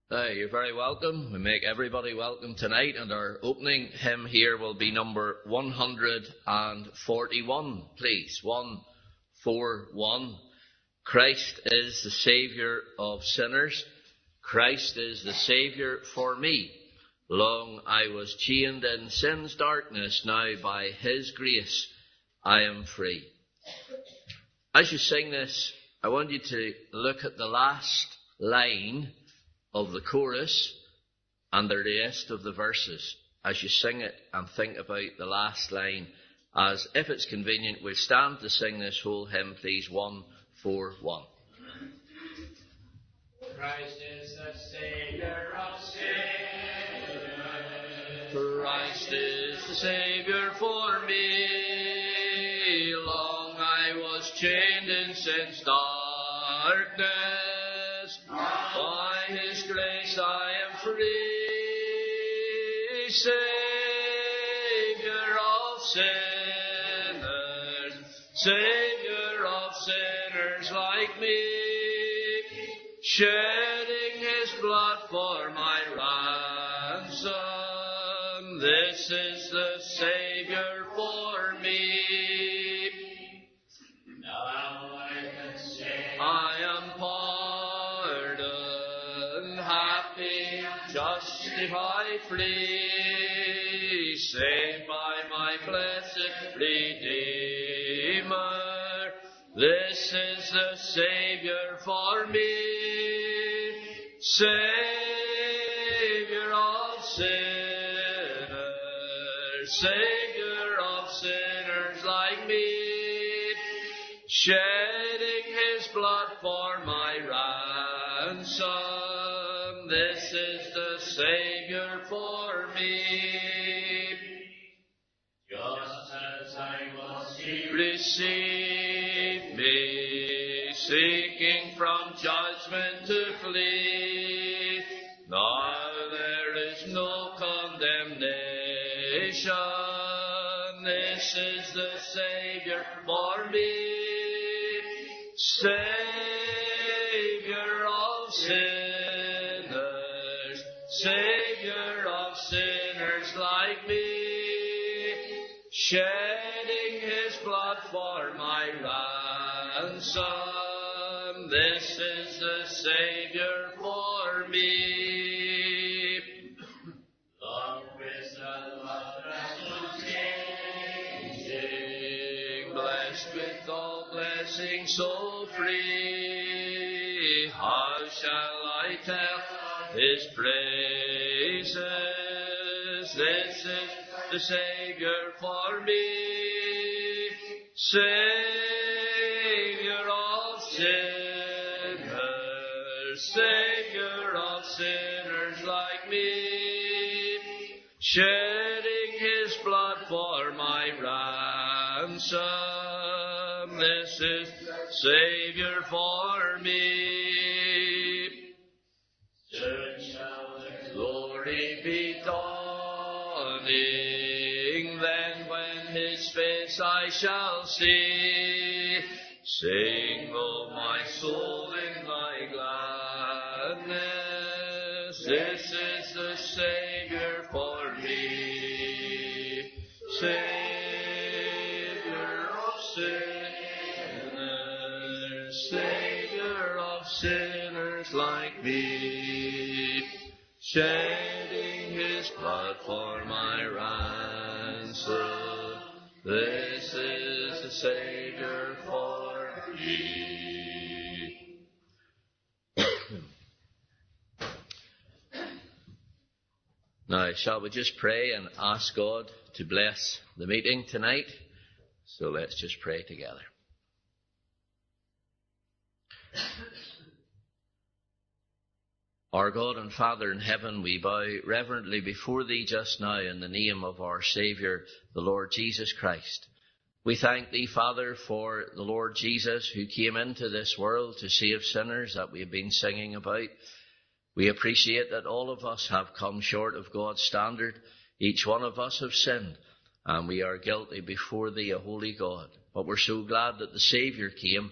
You're very welcome. We make everybody welcome tonight, and our opening hymn here will be number 141, please. 141. Christ is the Saviour of sinners. Christ is the Saviour for me. Long I was chained in sin's darkness, now by His grace I am free. As you sing this, I want you to look at the last line of the chorus and the rest of the verses as you sing it, and think about the last line. As if it's convenient, we'll stand to sing this whole hymn, please. 141. Christ is the Saviour of sinners. Christ is the Saviour for me. Long I was chained in sin's darkness. By His grace I am free. Saviour of sinners, Saviour of sinners like me, shedding His blood for my ransom. This is the Saviour for me. Now I can say I am pardoned, happy, justified, free, saved by my blessed Redeemer. This is the Saviour for me. Saviour of sinners, Saviour of sinners like me, shedding His blood for my ransom. This is the Saviour for me. just as I was here. Receive me, seeking from judgment to flee. Now there is no condemnation. This is the Saviour for me. Saviour of sinners, Saviour of sinners like me, shedding His blood for my ransom. This is the Saviour for me. Long wisdom of Changing, blessed with all blessings so free, how shall I tell His praises? This is the Saviour for me. Saviour of sinners, Saviour of sinners like me, shedding His blood for my ransom. This is Saviour for me. soon shall the Glory be dawning, then when His face I shall see. Sing, O my soul, in thy gladness. This is the Saviour for me. Saviour of sinners, Saviour of sinners like me, shedding His blood for my ransom. This is the Saviour for me. Now, shall we just pray and ask God to bless the meeting tonight? So let's just pray together. Our God and Father in heaven, we bow reverently before Thee just now in the name of our Saviour, the Lord Jesus Christ. We thank Thee, Father, for the Lord Jesus who came into this world to save sinners that we have been singing about. We appreciate that all of us have come short of God's standard. Each one of us have sinned, and we are guilty before Thee, a holy God. But we're so glad that the Saviour came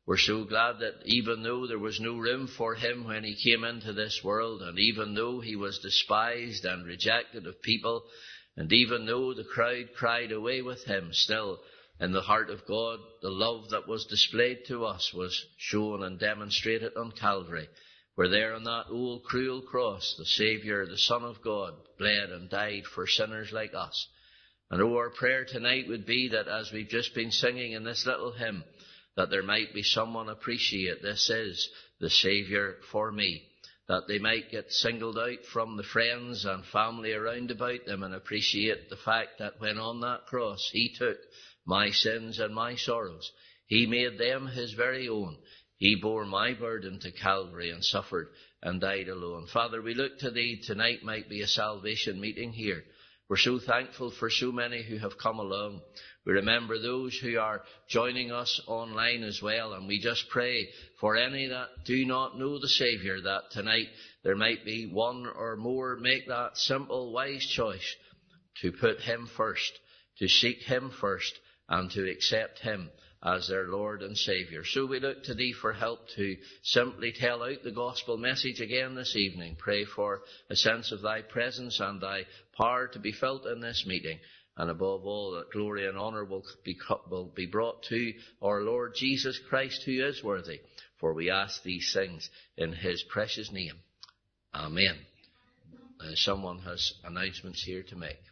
We're so glad that even though there was no room for him when he came into this world, and even though he was despised and rejected of people, and even though the crowd cried away with him, still in the heart of God, the love that was displayed to us was shown and demonstrated on Calvary, where there on that old cruel cross, the Saviour, the Son of God, bled and died for sinners like us. And our prayer tonight would be that as we've just been singing in this little hymn, that there might be someone appreciate this is the Saviour for me, that they might get singled out from the friends and family around about them and appreciate the fact that when on that cross he took my sins and my sorrows, he made them his very own. He bore my burden to Calvary and suffered and died alone. Father, we look to thee. Tonight might be a salvation meeting here. We're so thankful for so many who have come along. We remember those who are joining us online as well, and we just pray for any that do not know the Saviour, that tonight there might be one or more make that simple, wise choice to put him first, to seek him first, and to accept him as their Lord and Saviour. So we look to thee for help to simply tell out the gospel message again this evening. Pray for a sense of thy presence and thy power to be felt in this meeting. And above all, that glory and honour will be brought to our Lord Jesus Christ, who is worthy. For we ask these things in his precious name. Amen. Someone has announcements here to make.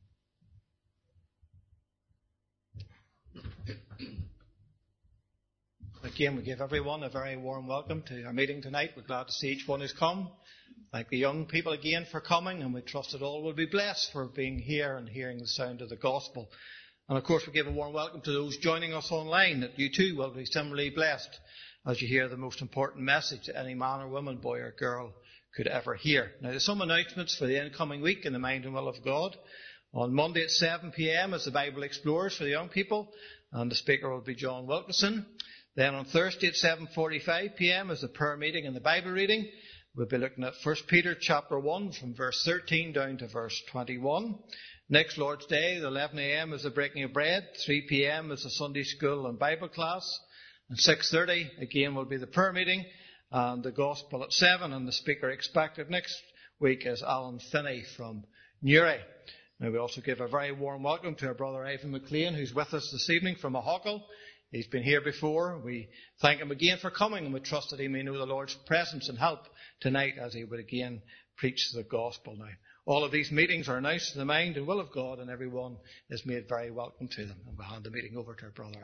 Again, we give everyone a very warm welcome to our meeting tonight. We're glad to see each one who's come. Thank the young people again for coming, and we trust that all will be blessed for being here and hearing the sound of the gospel. And of course, we give a warm welcome to those joining us online, that you too will be similarly blessed as you hear the most important message that any man or woman, boy or girl could ever hear. Now, there's some announcements for the incoming week in the Mind and Will of God. On Monday at 7 p.m. is the Bible Explorers for the young people, and the speaker will be John Wilkinson. Then on Thursday at 7:45 p.m. is the prayer meeting and the Bible reading. We'll be looking at 1 Peter chapter 1 from verse 13 down to verse 21. Next Lord's Day at 11 a.m. is the breaking of bread. 3 p.m. is the Sunday school and Bible class. And 6:30 again will be the prayer meeting and the gospel at 7. And the speaker expected next week is Alan Finney from Newry. Now we also give a very warm welcome to our brother Ivan McLean, who's with us this evening from Mahoggle. He's been here before. We thank him again for coming, and we trust that he may know the Lord's presence and help tonight as he would again preach the gospel. Now, all of these meetings are announced in the Mind and Will of God, and everyone is made very welcome to them. And we'll hand the meeting over to our brother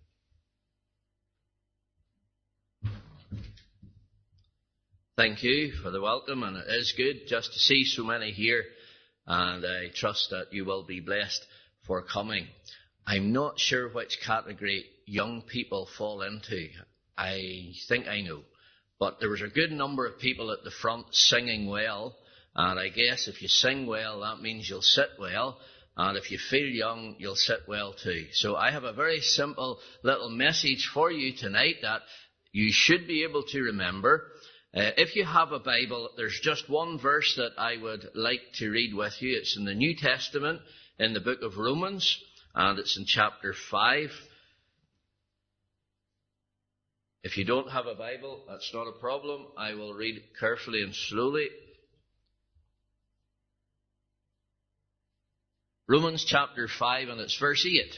Ivan. Thank you for the welcome, and it is good just to see so many here, and I trust that you will be blessed for coming. I'm not sure which category young people fall into. I think I know. But there was a good number of people at the front singing well. And I guess if you sing well, that means you'll sit well. And if you feel young, you'll sit well too. So I have a very simple little message for you tonight that you should be able to remember. If you have a Bible, there's just one verse that I would like to read with you. It's in the New Testament, in the book of Romans. And it's in chapter 5. If you don't have a Bible, that's not a problem. I will read it carefully and slowly. Romans chapter 5, and it's verse 8.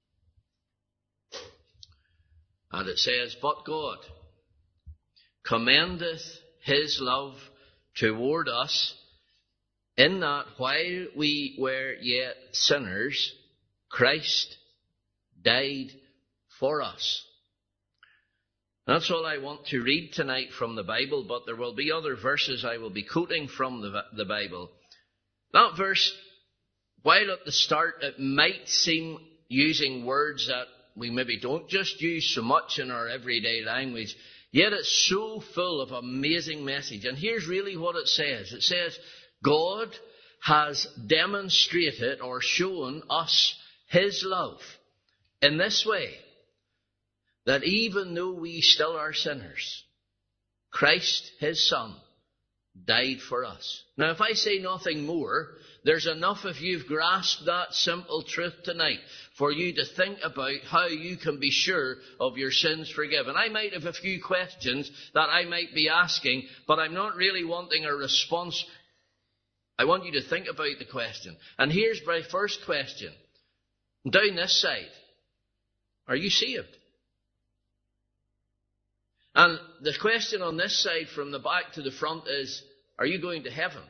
And it says, "But God commendeth his love toward us, in that while we were yet sinners, Christ died for us." That's all I want to read tonight from the Bible, but there will be other verses I will be quoting from the Bible. That verse, while at the start it might seem using words that we maybe don't just use so much in our everyday language, yet it's so full of amazing message. And here's really what it says. It says, God has demonstrated or shown us his love in this way, that even though we still are sinners, Christ, his Son, died for us. Now, if I say nothing more, There's enough if you've grasped that simple truth tonight for you to think about how you can be sure of your sins forgiven. I might have a few questions that I might be asking, but I'm not really wanting a response. I want you to think about the question. And here's my first question. Down this side, are you saved? And the question on this side from the back to the front is, are you going to heaven?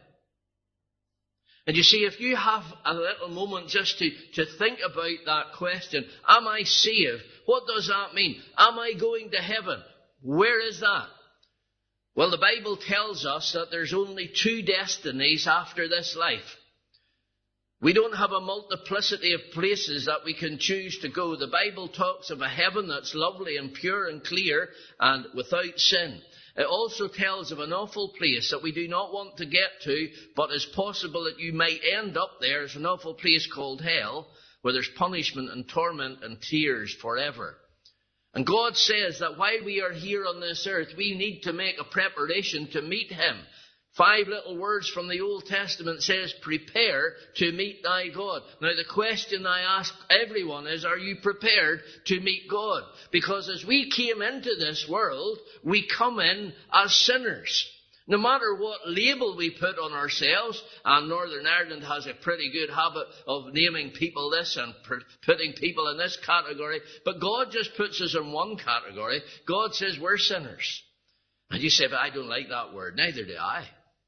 And you see, if you have a little moment just to think about that question, am I saved? What does that mean? Am I going to heaven? Where is that? Well, the Bible tells us that there's only two destinies after this life. We don't have a multiplicity of places that we can choose to go. The Bible talks of a heaven that's lovely and pure and clear and without sin. It also tells of an awful place that we do not want to get to, but it's possible that you might end up there. It's an awful place called hell, where there's punishment and torment and tears forever. And God says that while we are here on this earth, we need to make a preparation to meet Him. 5 little words from the Old Testament says, prepare to meet thy God. Now the question I ask everyone is, are you prepared to meet God? Because as we came into this world, we come in as sinners. No matter what label we put on ourselves, and Northern Ireland has a pretty good habit of naming people this and putting people in this category, but God just puts us in one category. God says we're sinners. And you say, but I don't like that word. Neither do I.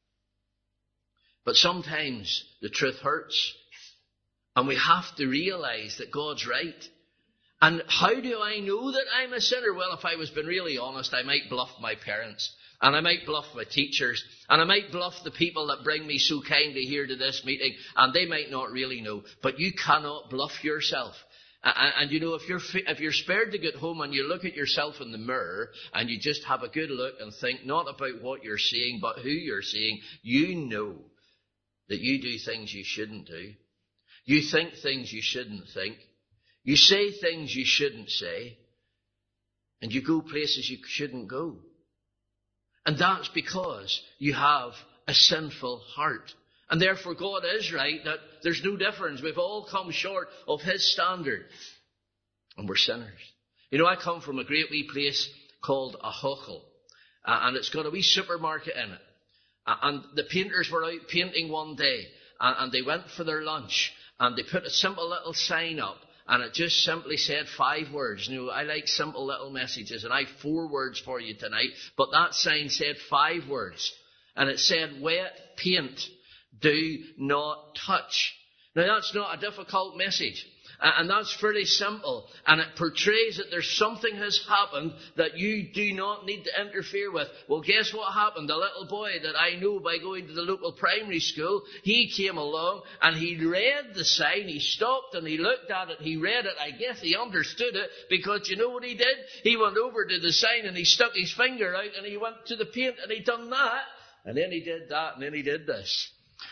But sometimes the truth hurts. And we have to realize that God's right. And how do I know that I'm a sinner? Well, if I was being really honest, I might bluff my parents. And I might bluff my teachers. And I might bluff the people that bring me so kindly here to this meeting. And they might not really know. But you cannot bluff yourself. And you know, if you're spared to get home and you look at yourself in the mirror and you just have a good look and think not about what you're seeing, but who you're seeing, you know that you do things you shouldn't do. You think things you shouldn't think. You say things you shouldn't say. And you go places you shouldn't go. And that's because you have a sinful heart. And therefore God is right that there's no difference. We've all come short of His standard. And we're sinners. You know, I come from a great wee place called Aughachel. And it's got a wee supermarket in it. And the painters were out painting one day. And they went for their lunch. And they put a simple little sign up. And it just simply said 5 words. You know, I like simple little messages. And I have 4 words for you tonight. But that sign said 5 words. And it said, wet paint. Do not touch. Now that's not a difficult message. And that's fairly simple. And it portrays that there's something has happened that you do not need to interfere with. Well, guess what happened? The little boy that I know by going to the local primary school, he came along and he read the sign. He stopped and he looked at it. He read it. I guess he understood it because you know what he did? He went over to the sign and he stuck his finger out and he went to the paint and he done that. And then he did that and then he did this.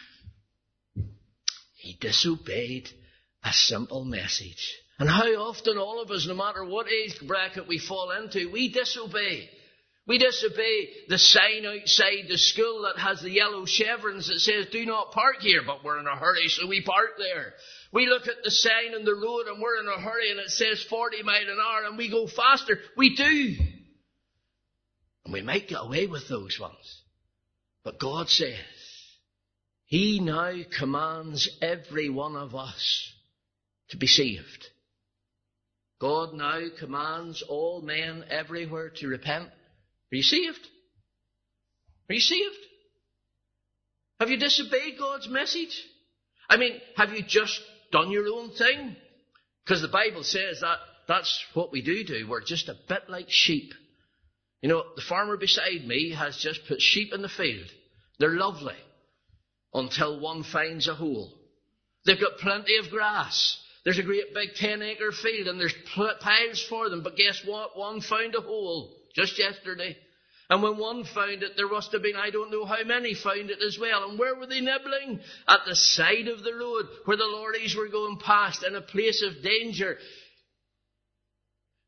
He disobeyed a simple message. And how often all of us, no matter what age bracket we fall into, we disobey. We disobey the sign outside the school that has the yellow chevrons that says, do not park here, but we're in a hurry, so we park there. We look at the sign on the road and we're in a hurry and it says 40 miles an hour and we go faster. We do. And we might get away with those ones. But God says, He now commands every one of us to be saved. God now commands all men everywhere to repent. Are you saved? Are you saved? Have you disobeyed God's message? I mean, have you just done your own thing? Because the Bible says that that's what we do. We're just a bit like sheep. You know, the farmer beside me has just put sheep in the field. They're lovely. Until one finds a hole. They've got plenty of grass. There's a great big 10-acre field and there's piles for them. But guess what? One found a hole just yesterday. And when one found it, there must have been, I don't know how many found it as well. And where were they nibbling? At the side of the road where the lorries were going past in a place of danger.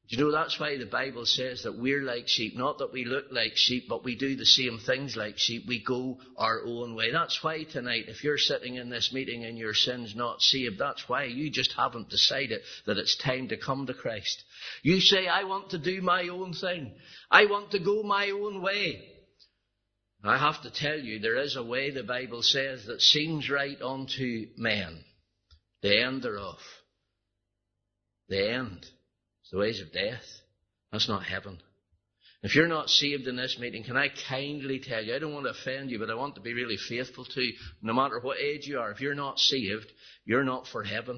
You know, that's why the Bible says that we're like sheep. Not that we look like sheep, but we do the same things like sheep. We go our own way. That's why tonight, if you're sitting in this meeting and your sin's not saved, that's why you just haven't decided that it's time to come to Christ. You say, I want to do my own thing. I want to go my own way. I have to tell you, there is a way, the Bible says, that seems right unto men. The end thereof. The end. It's the ways of death. That's not heaven. If you're not saved in this meeting, can I kindly tell you, I don't want to offend you, but I want to be really faithful to you, no matter what age you are. If you're not saved, you're not for heaven.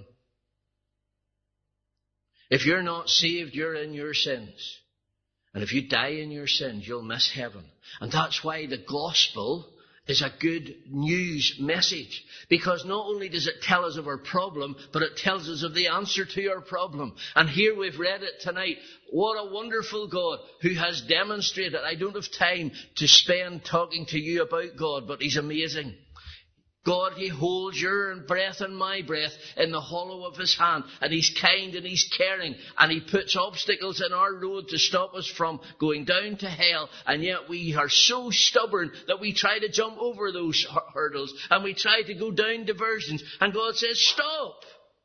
If you're not saved, you're in your sins. And if you die in your sins, you'll miss heaven. And that's why the gospel is a good news message. Because not only does it tell us of our problem, but it tells us of the answer to our problem. And here we've read it tonight. What a wonderful God who has demonstrated. I don't have time to spend talking to you about God, but He's amazing. God, He holds your breath and my breath in the hollow of His hand. And He's kind and He's caring. And He puts obstacles in our road to stop us from going down to hell. And yet we are so stubborn that we try to jump over those hurdles. And we try to go down diversions. And God says, stop.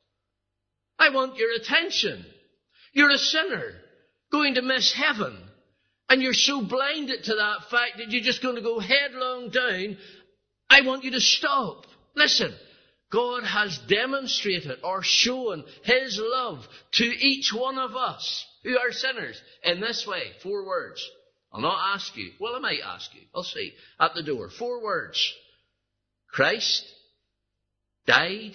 I want your attention. You're a sinner going to miss heaven. And you're so blinded to that fact that you're just going to go headlong down. I want you to stop. Listen, God has demonstrated or shown His love to each one of us who are sinners in this way. 4 words. I'll not ask you. Well, I might ask you. I'll see. At the door. 4 words. Christ died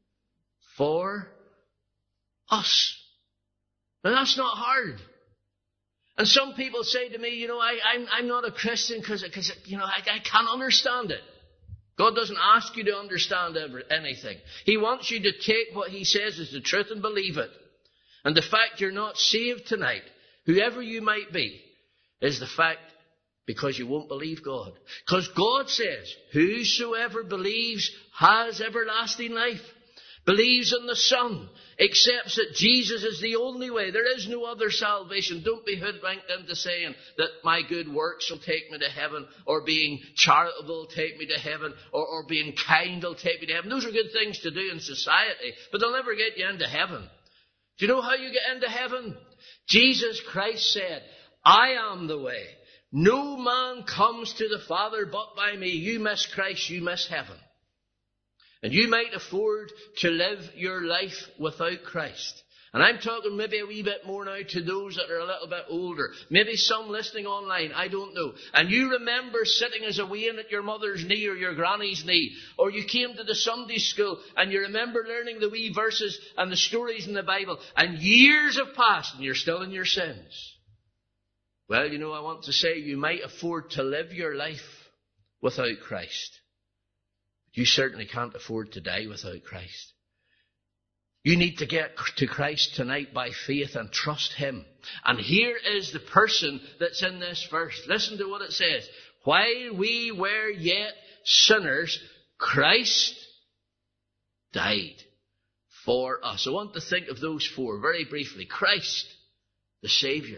for us. Now that's not hard. And some people say to me, I'm not a Christian because I can't understand it. God doesn't ask you to understand anything. He wants you to take what He says as the truth and believe it. And the fact you're not saved tonight, whoever you might be, is the fact because you won't believe God. Because God says, whosoever believes has everlasting life. Believes in the Son, accepts that Jesus is the only way. There is no other salvation. Don't be hoodwinked into saying that my good works will take me to heaven, or being charitable will take me to heaven, or being kind will take me to heaven. Those are good things to do in society, but they'll never get you into heaven. Do you know how you get into heaven? Jesus Christ said, I am the way. No man comes to the Father but by me. You miss Christ, you miss heaven. And you might afford to live your life without Christ. And I'm talking maybe a wee bit more now to those that are a little bit older. Maybe some listening online, I don't know. And you remember sitting as a wean at your mother's knee or your granny's knee. Or you came to the Sunday school and you remember learning the wee verses and the stories in the Bible. And years have passed and you're still in your sins. Well, I want to say you might afford to live your life without Christ. You certainly can't afford to die without Christ. You need to get to Christ tonight by faith and trust Him. And here is the person that's in this verse. Listen to what it says. While we were yet sinners, Christ died for us. I want to think of those 4 very briefly. Christ, the Saviour,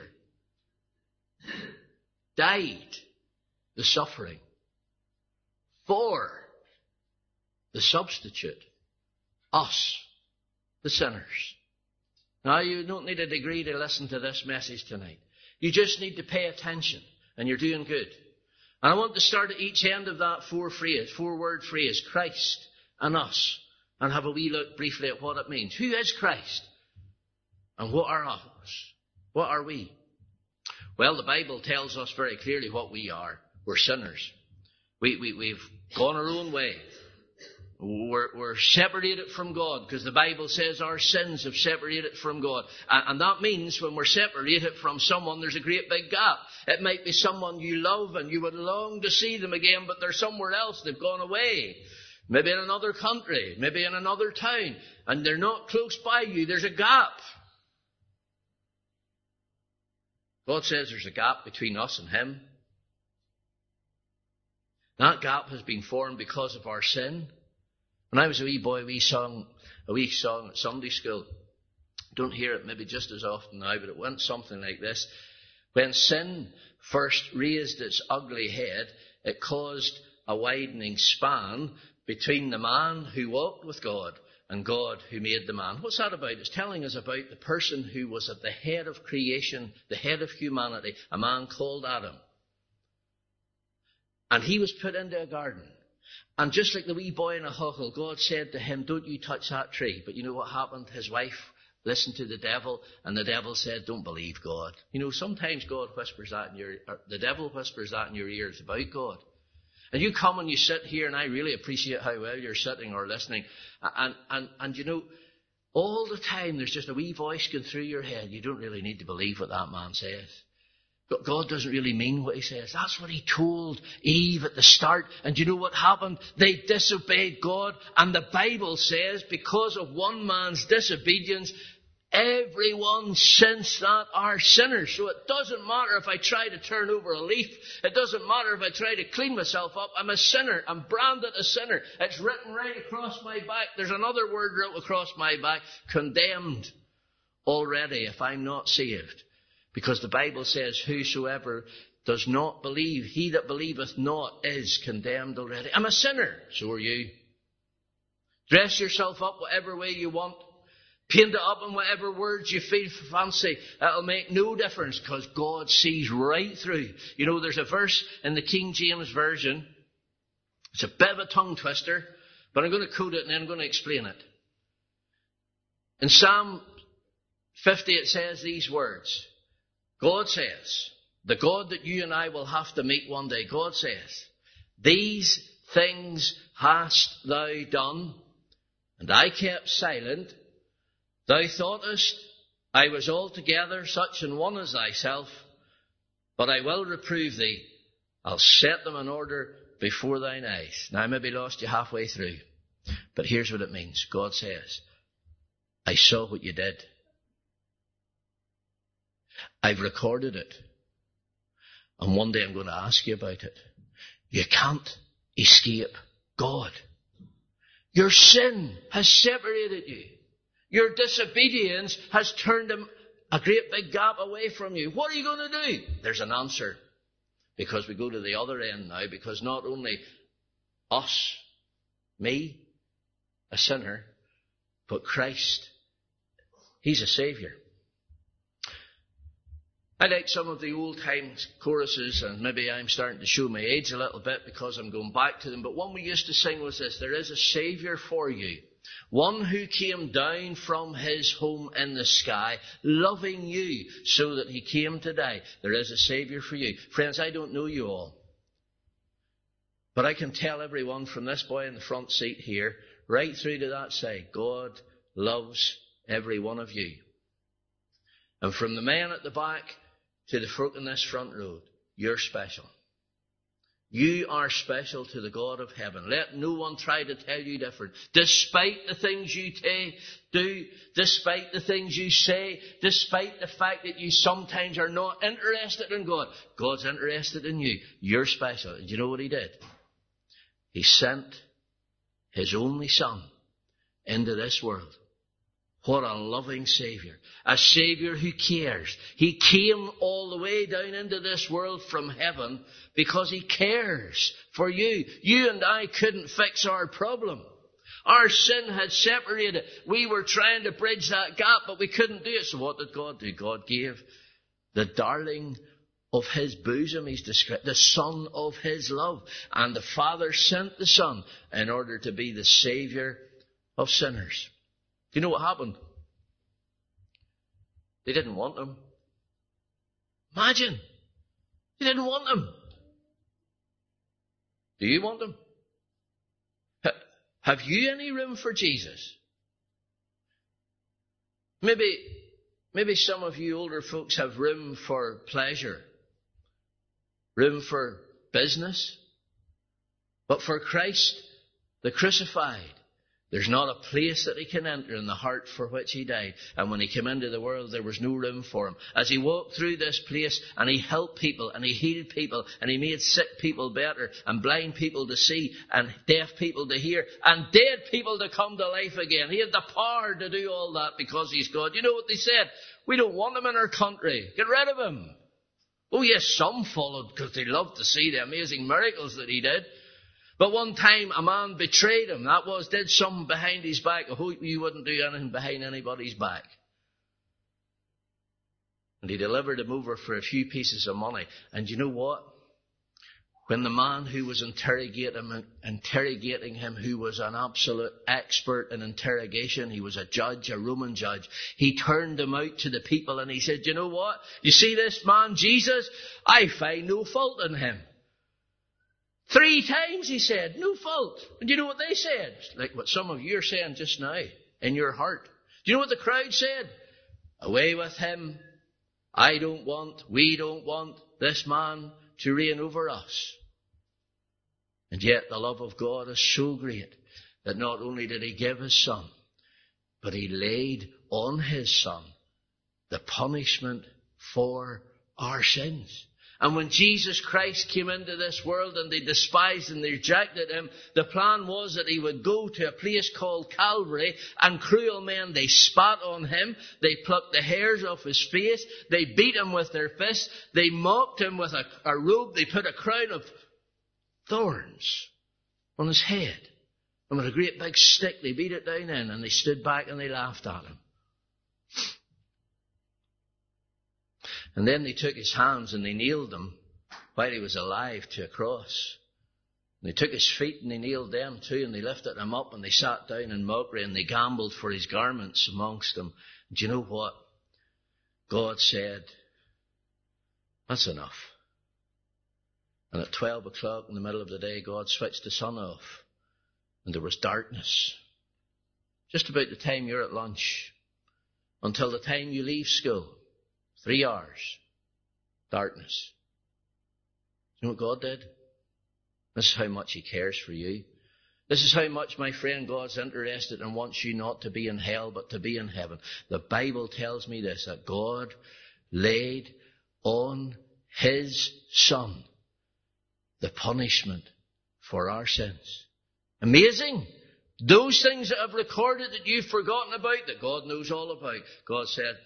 died, the suffering, for the substitute, us, the sinners. Now, you don't need a degree to listen to this message tonight. You just need to pay attention, and you're doing good. And I want to start at each end of that 4-word phrase, Christ and us, and have a wee look briefly at what it means. Who is Christ? And what are us? What are we? Well, the Bible tells us very clearly what we are. We're sinners. We've gone our own way. We're separated from God because the Bible says our sins have separated from God. And that means when we're separated from someone, there's a great big gap. It might be someone you love and you would long to see them again, but they're somewhere else. They've gone away. Maybe in another country, maybe in another town, and they're not close by you. There's a gap. God says there's a gap between us and Him. That gap has been formed because of our sin. When I was a wee boy, we sang a wee song at Sunday school. Don't hear it maybe just as often now, but it went something like this. When sin first raised its ugly head, it caused a widening span between the man who walked with God and God who made the man. What's that about? It's telling us about the person who was at the head of creation, the head of humanity, a man called Adam. And he was put into a garden. And just like the wee boy in a huddle, God said to him, don't you touch that tree. But you know what happened? His wife listened to the devil, and the devil said, don't believe God. You know, sometimes God whispers that the devil whispers that in your ears about God. And you come and you sit here, and I really appreciate how well you're sitting or listening. And you know, all the time there's just a wee voice going through your head. You don't really need to believe what that man says. God doesn't really mean what he says. That's what he told Eve at the start. And you know what happened? They disobeyed God. And the Bible says because of one man's disobedience, everyone since that are sinners. So it doesn't matter if I try to turn over a leaf. It doesn't matter if I try to clean myself up. I'm a sinner. I'm branded a sinner. It's written right across my back. There's another word written across my back. Condemned already if I'm not saved. Because the Bible says, whosoever does not believe, he that believeth not is condemned already. I'm a sinner. So are you. Dress yourself up whatever way you want. Paint it up in whatever words you feel fancy. It'll make no difference because God sees right through. You know, there's a verse in the King James Version. It's a bit of a tongue twister, but I'm going to quote it and then I'm going to explain it. In Psalm 50 it says these words. God says, the God that you and I will have to meet one day, God says, these things hast thou done, and I kept silent. Thou thoughtest I was altogether such an one as thyself, but I will reprove thee. I'll set them in order before thine eyes. Now I maybe lost you halfway through, but here's what it means. God says, I saw what you did. I've recorded it. And one day I'm going to ask you about it. You can't escape God. Your sin has separated you. Your disobedience has turned a great big gap away from you. What are you going to do? There's an answer. Because we go to the other end now. Because not only us, me, a sinner, but Christ, He's a Saviour. I like some of the old-time choruses, and maybe I'm starting to show my age a little bit because I'm going back to them, but one we used to sing was this: there is a Saviour for you, one who came down from his home in the sky, loving you so that he came to die. There is a Saviour for you. Friends, I don't know you all, but I can tell everyone from this boy in the front seat here, right through to that side, God loves every one of you. And from the man at the back to the folk in this front row, you're special. You are special to the God of heaven. Let no one try to tell you different. Despite the things you do, despite the things you say, despite the fact that you sometimes are not interested in God, God's interested in you. You're special. And you know what He did? He sent His only Son into this world. What a loving Saviour. A Saviour who cares. He came all the way down into this world from heaven because He cares for you. You and I couldn't fix our problem. Our sin had separated. We were trying to bridge that gap, but we couldn't do it. So what did God do? God gave the darling of His bosom, He's described, the Son of His love. And the Father sent the Son in order to be the Saviour of sinners. Do you know what happened? They didn't want Him. Imagine. They didn't want Him. Do you want Him? Have you any room for Jesus? Maybe some of you older folks have room for pleasure, room for business. But for Christ, the crucified, There's not a place that he can enter in the heart for which he died. And when he came into the world, there was no room for him. As he walked through this place and he helped people and he healed people and he made sick people better and blind people to see and deaf people to hear and dead people to come to life again. He had the power to do all that because he's God. You know what they said? We don't want him in our country. Get rid of him. Oh yes, some followed because they loved to see the amazing miracles that he did. But one time a man betrayed him. That was, did something behind his back. I hope you wouldn't do anything behind anybody's back. And he delivered him over for a few pieces of money. And you know what? When the man who was interrogating him, who was an absolute expert in interrogation, he was a judge, a Roman judge, he turned him out to the people and he said, you know what? You see this man, Jesus? I find no fault in him. 3 times he said, no fault. And you know what they said? Like what some of you are saying just now in your heart. Do you know what the crowd said? Away with him. We don't want this man to reign over us. And yet the love of God is so great that not only did he give his son, but he laid on his son the punishment for our sins. And when Jesus Christ came into this world and they despised and they rejected him, the plan was that he would go to a place called Calvary and cruel men, they spat on him, they plucked the hairs off his face, they beat him with their fists, they mocked him with a robe, they put a crown of thorns on his head. And with a great big stick they beat it down in and they stood back and they laughed at him. And then they took his hands and they nailed them while he was alive to a cross. And they took his feet and they nailed them too, and they lifted him up and they sat down in mockery and they gambled for his garments amongst them. And do you know what? God said, that's enough. And at 12 o'clock in the middle of the day, God switched the sun off. And there was darkness. Just about the time you're at lunch. Until the time you leave school. 3 hours. Darkness. You know what God did? This is how much he cares for you. This is how much, my friend, God's interested and wants you not to be in hell, but to be in heaven. The Bible tells me this, that God laid on his Son the punishment for our sins. Amazing. Those things that I've recorded that you've forgotten about, that God knows all about. God said,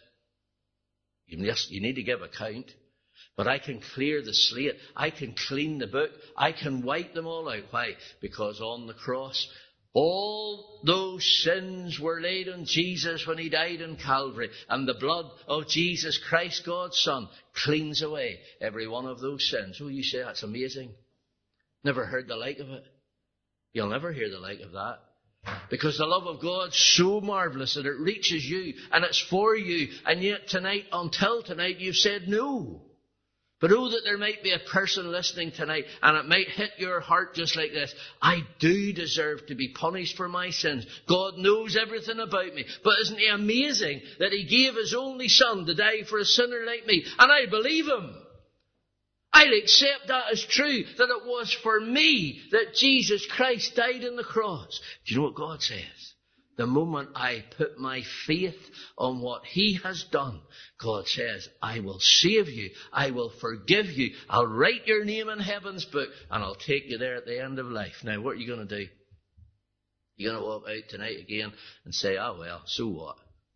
you need to give account, but I can clear the slate. I can clean the book. I can wipe them all out. Why? Because on the cross, all those sins were laid on Jesus when he died on Calvary. And the blood of Jesus Christ, God's Son, cleans away every one of those sins. Oh, you say that's amazing. Never heard the like of it. You'll never hear the like of that. Because the love of God's so marvellous that it reaches you and it's for you. And yet tonight, until tonight, you've said no. But oh, that there might be a person listening tonight and it might hit your heart just like this. I do deserve to be punished for my sins. God knows everything about me. But isn't he amazing that he gave his only Son to die for a sinner like me? And I believe him. I'll accept that as true, that it was for me that Jesus Christ died on the cross. Do you know what God says? The moment I put my faith on what he has done, God says, I will save you. I will forgive you. I'll write your name in heaven's book and I'll take you there at the end of life. Now, what are you going to do? You're going to walk out tonight again and say, oh well, so what?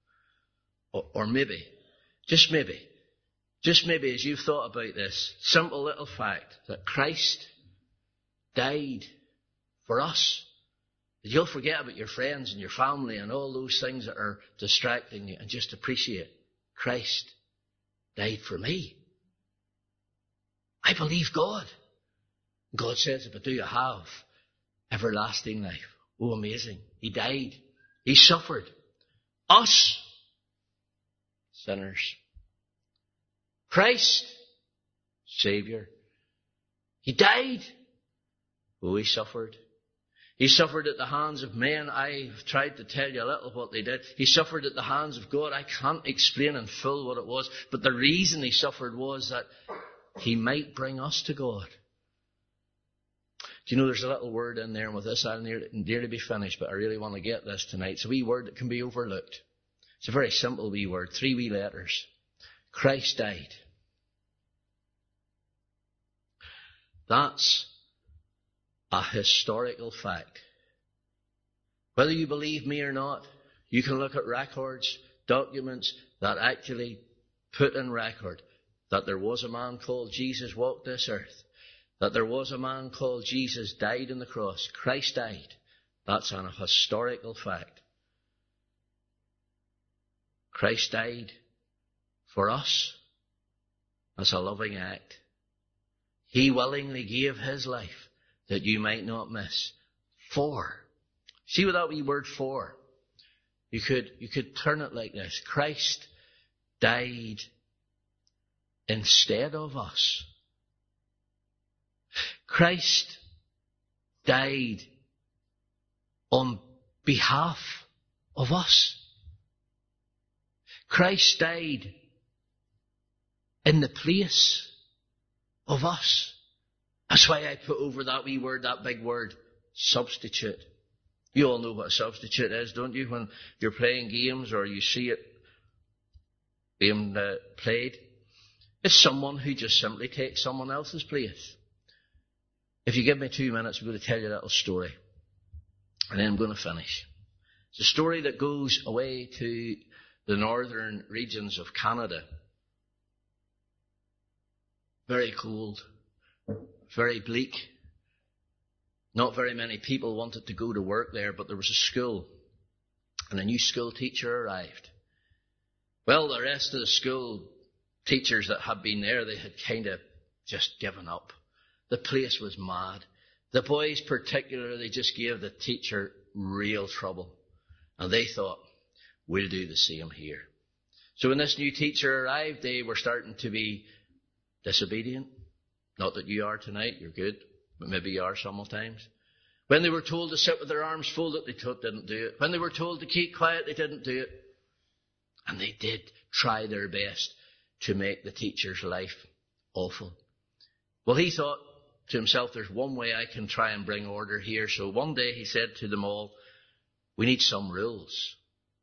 Or maybe, just maybe, as you've thought about this simple little fact that Christ died for us, that you'll forget about your friends and your family and all those things that are distracting you and just appreciate Christ died for me. I believe God. God says, if I do, I have everlasting life. Oh, amazing. He died. He suffered. Us, sinners. Christ, Saviour. He died. Oh, he suffered. He suffered at the hands of men. I've tried to tell you a little what they did. He suffered at the hands of God. I can't explain in full what it was. But the reason he suffered was that he might bring us to God. Do you know there's a little word in there, and with this I'll nearly be finished, but I really want to get this tonight. It's a wee word that can be overlooked. It's a very simple wee word, 3 wee letters. Christ died. That's a historical fact. Whether you believe me or not, you can look at records, documents that actually put in record that there was a man called Jesus walked this earth, that there was a man called Jesus died on the cross. Christ died. That's a historical fact. Christ died for us as a loving act. He willingly gave his life that you might not miss. For. See what that wee word for? You could turn it like this. Christ died instead of us. Christ died on behalf of us. Christ died in the place of us. That's why I put over that wee word, that big word, substitute. You all know what a substitute is, don't you? When you're playing games or you see it being played. It's someone who just simply takes someone else's place. If you give me 2 minutes, I'm going to tell you a little story. And then I'm going to finish. It's a story that goes away to the northern regions of Canada. Very cold. Very bleak. Not very many people wanted to go to work there, but there was a school. And a new school teacher arrived. Well, the rest of the school teachers that had been there, they had kind of just given up. The place was mad. The boys particularly just gave the teacher real trouble. And they thought, we'll do the same here. So when this new teacher arrived, they were starting to be disobedient. Not that you are tonight, you're good, but maybe you are sometimes. When they were told to sit with their arms folded, they didn't do it. When they were told to keep quiet, they didn't do it. And they did try their best to make the teacher's life awful. Well, he thought to himself, there's one way I can try and bring order here. So one day he said to them all, we need some rules.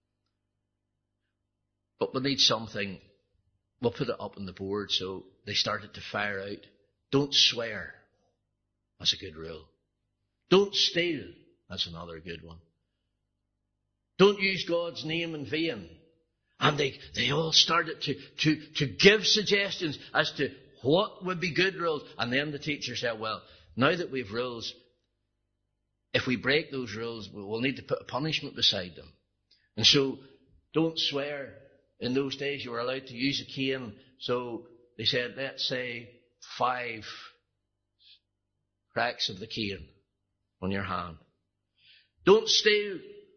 But we need something. We'll put it up on the board. So they started to fire out, don't swear. That's a good rule. Don't steal. That's another good one. Don't use God's name in vain. And they all started to give suggestions as to what would be good rules. And then the teacher said, well, now that we've rules, if we break those rules, we'll need to put a punishment beside them. And so, don't swear. In those days, you were allowed to use a cane. So they said, let's say 5 cracks of the cane on your hand. Don't steal.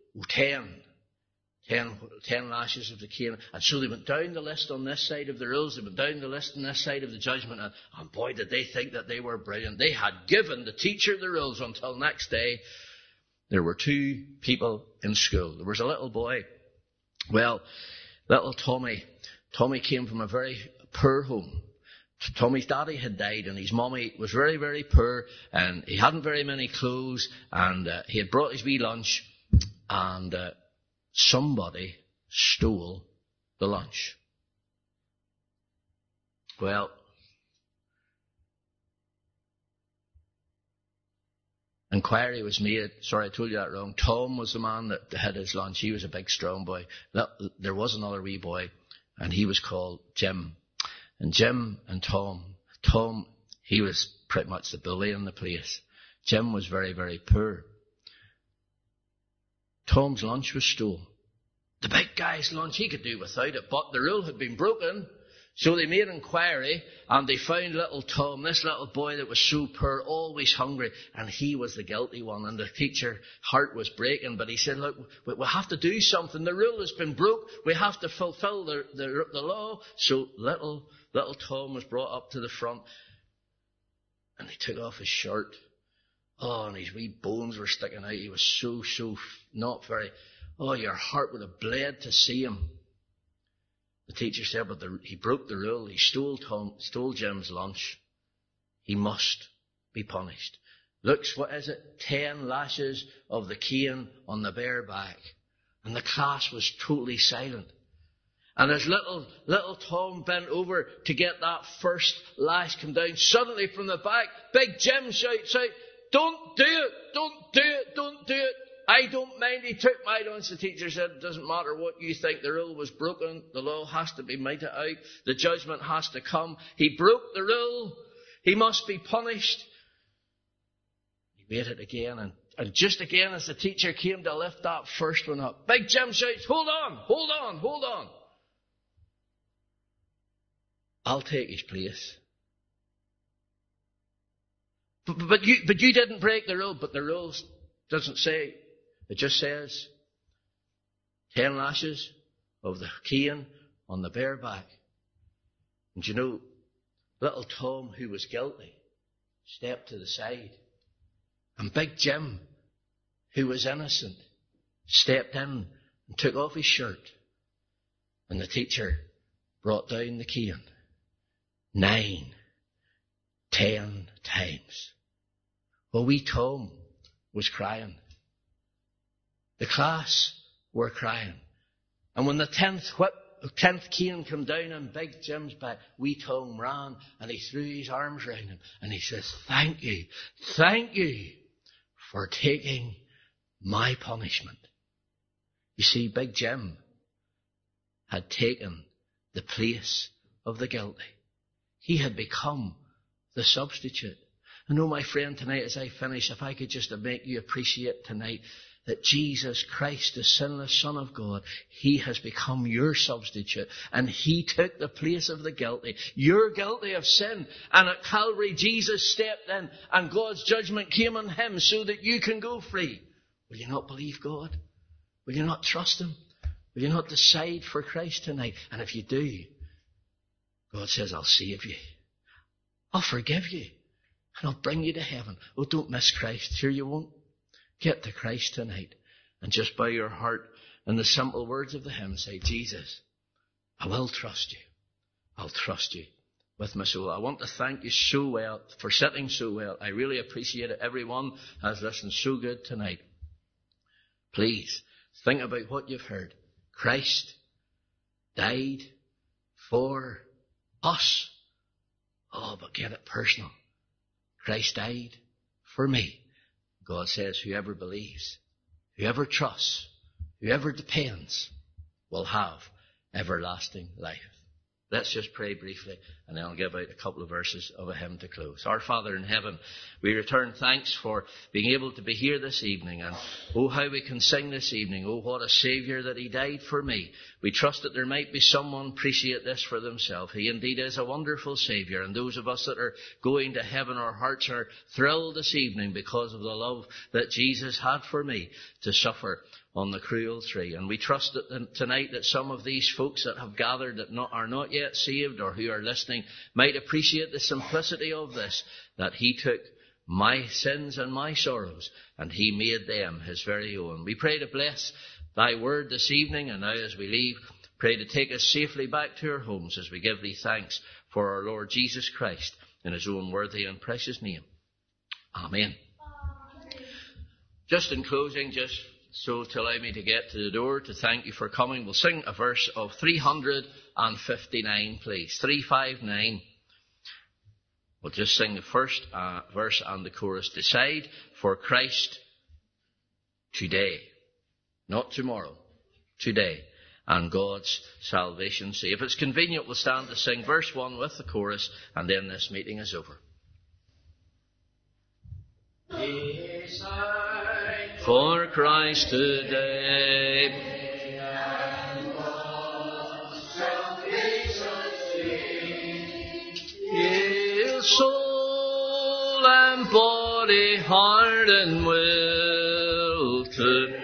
10 lashes of the cane. And so they went down the list on this side of the rules. They went down the list on this side of the judgment. And boy, did they think that they were brilliant. They had given the teacher the rules until next day. There were 2 people in school. There was a little boy. Well, little Tommy. Tommy came from a very poor home. Tommy's daddy had died and his mommy was very, very poor. And he hadn't very many clothes. And he had brought his wee lunch. And somebody stole the lunch. Well, inquiry was made. Sorry, I told you that wrong. Tom was the man that had his lunch. He was a big, strong boy. There was another wee boy, and he was called Jim. And Jim and Tom, he was pretty much the bully in the place. Jim was very, very poor. Tom's lunch was stolen. The big guy's lunch, he could do without it, but the rule had been broken. So they made inquiry, and they found little Tom, this little boy that was so poor, always hungry, and he was the guilty one. And the teacher's heart was breaking, but he said, look, we have to do something. The rule has been broke. We have to fulfill the law. So little Tom was brought up to the front, and they took off his shirt. Oh, and his wee bones were sticking out. He was so not very... Oh, your heart would have bled to see him. The teacher said, but he broke the rule. He stole Jim's lunch. He must be punished. looks, 10 lashes of the cane on the bare back. And the class was totally silent. And as little Tom bent over to get that first lash come down, suddenly from the back, Big Jim shouts out, "Don't do it! Don't do it! Don't do it! I don't mind." He took my lunch. The teacher said, "It doesn't matter what you think. The rule was broken. The law has to be meted out. The judgment has to come. He broke the rule. He must be punished." He waited again, and just again as the teacher came to lift that first one up, Big Jim shouts, "Hold on, hold on, hold on. I'll take his place." But you didn't break the rule. But the rule doesn't say. It just says 10 lashes of the cane on the bare back. And you know, little Tom, who was guilty, stepped to the side. And Big Jim, who was innocent, stepped in and took off his shirt. And the teacher brought down the cane 9, 10 times. Well, wee Tom was crying. The class were crying. And when the 10th cane came down on Big Jim's back, wee Tom ran and he threw his arms round him and he says, thank you for taking my punishment." You see, Big Jim had taken the place of the guilty. He had become the substitute. And oh, my friend, tonight as I finish, if I could just make you appreciate tonight that Jesus Christ, the sinless Son of God, He has become your substitute. And He took the place of the guilty. You're guilty of sin. And at Calvary, Jesus stepped in and God's judgment came on Him so that you can go free. Will you not believe God? Will you not trust Him? Will you not decide for Christ tonight? And if you do, God says, I'll save you. I'll forgive you. And I'll bring you to heaven. Oh, don't miss Christ. Here you won't. Get to Christ tonight and just bow your heart in the simple words of the hymn. Say, Jesus, I will trust you. I'll trust you with my soul. I want to thank you so well for sitting so well. I really appreciate it. Everyone has listened so good tonight. Please think about what you've heard. Christ died for us. Oh, but get it personal. Christ died for me. God says whoever believes, whoever trusts, whoever depends will have everlasting life. Let's just pray briefly and then I'll give out a couple of verses of a hymn to close. Our Father in heaven, we return thanks for being able to be here this evening. And oh, how we can sing this evening. Oh, what a Saviour that He died for me. We trust that there might be someone appreciate this for themselves. He indeed is a wonderful Saviour. And those of us that are going to heaven, our hearts are thrilled this evening because of the love that Jesus had for me to suffer on the cruel tree. And we trust that tonight that some of these folks that have gathered that are not yet saved or who are listening might appreciate the simplicity of this, that He took my sins and my sorrows and He made them His very own. We pray to bless Thy word this evening, and now as we leave, pray to take us safely back to our homes as we give Thee thanks for our Lord Jesus Christ in His own worthy and precious name. Amen. Just in closing, so to allow me to get to the door to thank you for coming, we'll sing a verse of 359, please. 359. We'll just sing the first verse and the chorus. Decide for Christ today. Not tomorrow. Today. And God's salvation see. If it's convenient, we'll stand to sing verse 1 with the chorus, and then this meeting is over. For Christ today, His soul and body, heart and will to